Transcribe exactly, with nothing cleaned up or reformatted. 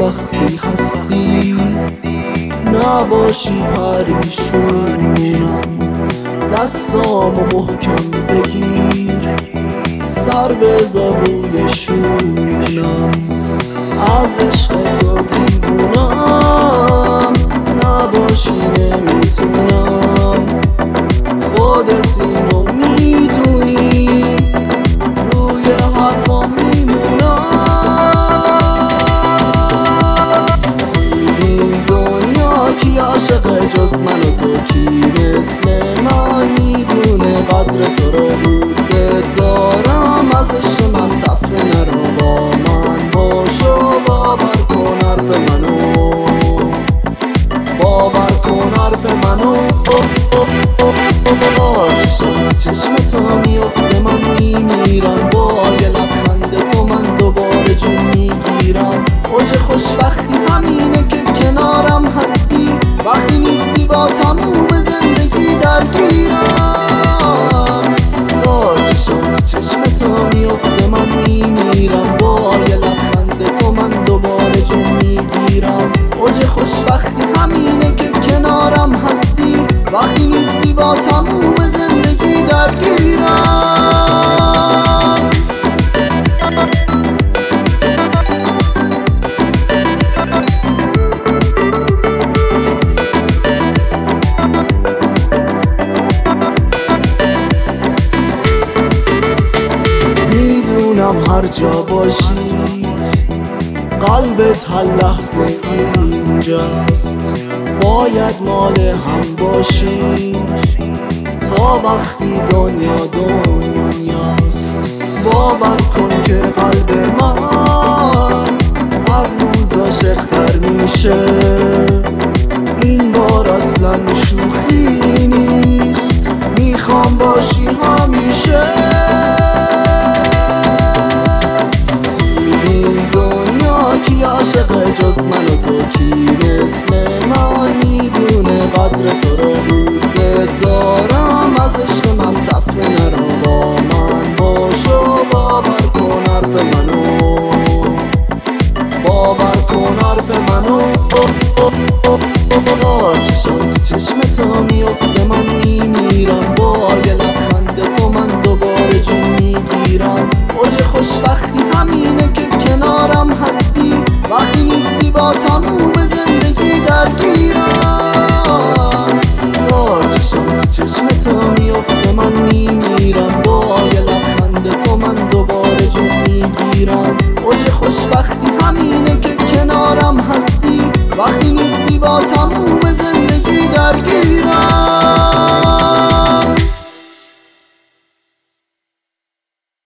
وقتی هستی نباشی پریشونم، دستامو محکم بگیر سر بذار روی شونم. از عشق تو دیوونم، نباشی نمیتونم، خودت اینو میدونی، روی حرفا میمونم. توی این دنیا کی عاشق جز من و تو، کی مثل من میدونه قدر تو رو دوست دارم. از عشق من تفره نرو، با من باشو، باور کن حرف منو، باور کن حرف منو. چشم چشم تو میفته من میمیرم، با یه لبخند تو من دوباره جون میگیرم. اوج خوشبختی همینه که کنارم هستی، وقتی نیستی با تموم زندگی درگیرم. چشم چشم تو میفته من میمیرم، با یه لبخند تو من دوباره جون میگیرم. اوج خوشبختی همینه که کنارم هستی، وقتی نیستی با تموم زندگی درگیرم. میدونم هر جا باشی قلبت هر لحظه اینجاست، باید مال هم باشیم تا وقتی دنیا دنیاست. باور کن که قلب من هر روز عاشق‌تر میشه، این بار اصلا شوخی نیست، میخوام باشی همیشه. کی عاشق جز من و تو، کی مثل من میدونه قدر تو رو دوست دارم. از عشق من تفره نرو، با من باشو، باور کن حرف منو، باور کن حرف منو. چشم چشم تو میفته من میمیرم،